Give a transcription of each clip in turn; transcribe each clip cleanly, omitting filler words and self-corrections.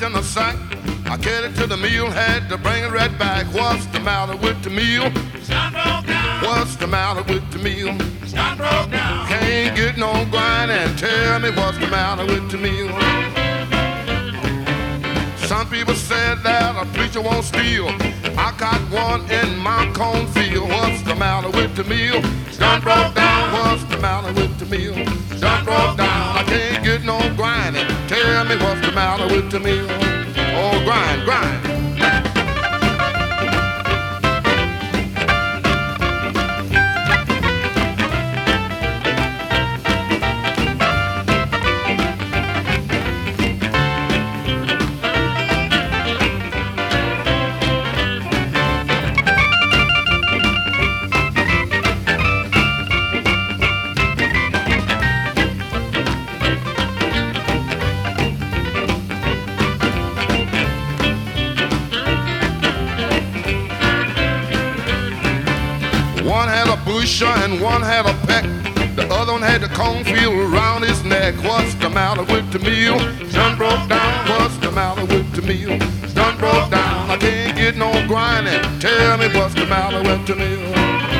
it in a sack. I carried it to the mill, had to bring it right back. What's the matter with the mill? Done broke down. What's the matter with the mill? Done broke down. Can't get no grind and tell me what's the matter with the mill. Some people said that a preacher won't steal. I got one in my cornfield. What's the matter with the mill? Done broke down. What's the matter with the mill? Done broke down. I can't get no grinding. Tell me what's the matter with the mill. Oh, grind, grind. One had a busher and one had a peck. The other one had the cornfield around his neck. What's the matter with the mill? Done broke down. What's the matter with the mill? Done broke down. I can't get no grinding. Tell me what's the matter with the mill?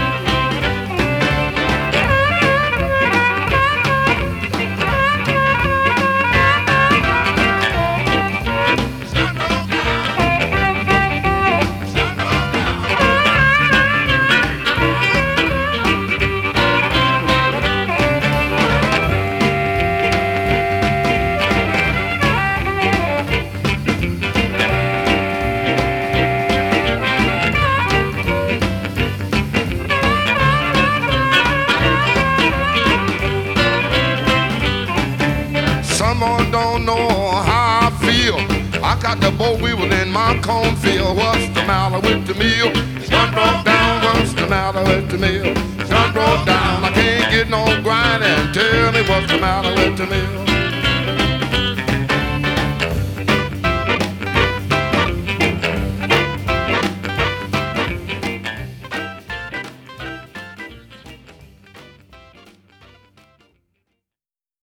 Someone don't know how I feel. I got the boll weevil in my cornfield. What's the matter with the mill? Done broke down. What's the matter with the mill? Done broke down. I can't get no grinding. Tell me what's the matter with the mill?